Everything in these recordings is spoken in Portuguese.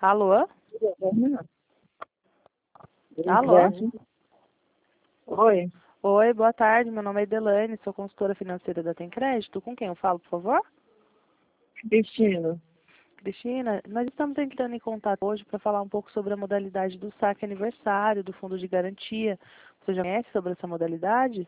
Alô? Alô? Oi, Oi, boa tarde. Meu nome é Edelane, sou consultora financeira da Tem Crédito. Com quem eu falo, por favor? Cristina. Cristina, nós estamos entrando em contato hoje para falar um pouco sobre a modalidade do saque aniversário, do fundo de garantia. Você já conhece sobre essa modalidade?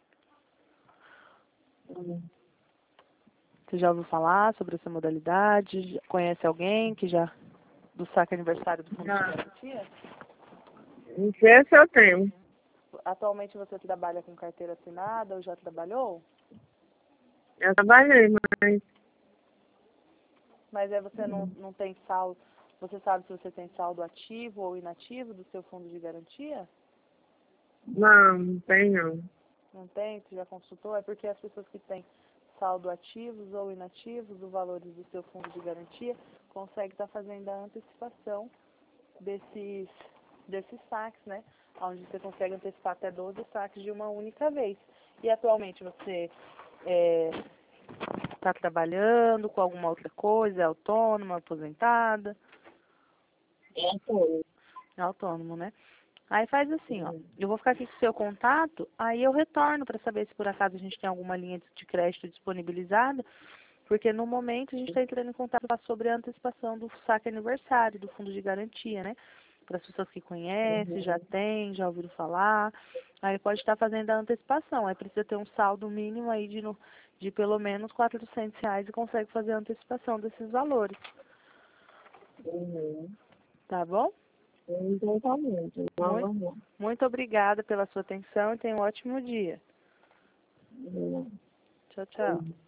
Você já ouviu falar sobre essa modalidade? Conhece alguém que já do saque aniversário do fundo de garantia? Não sei se eu tenho. Atualmente você trabalha com carteira assinada ou já trabalhou? Eu trabalhei, mas Mas aí você não tem saldo. Você sabe se você tem saldo ativo ou inativo do seu fundo de garantia? não tem não. Não tem? Você já consultou? É porque as pessoas que têm saldo ativos ou inativos, os valores do seu fundo de garantia, conseguem estar fazendo a antecipação desses saques, né? Onde você consegue antecipar até 12 saques de uma única vez. E atualmente você está trabalhando com alguma outra coisa? É autônoma, aposentada? É tudo. É autônomo, né? Aí faz assim, ó. Eu vou ficar aqui com o seu contato, aí eu retorno para saber se por acaso a gente tem alguma linha de crédito disponibilizada, porque no momento a gente está entrando em contato sobre a antecipação do saque aniversário, do fundo de garantia, né? Para as pessoas que conhecem, já tem, já ouviram falar, aí pode estar fazendo a antecipação. Aí precisa ter um saldo mínimo aí de pelo menos R$ 400 e consegue fazer a antecipação desses valores, Uhum. tá bom? Então tá bom. Muito, Então, muito obrigada pela sua atenção e tenha um ótimo dia. vamos lá. Tchau, tchau.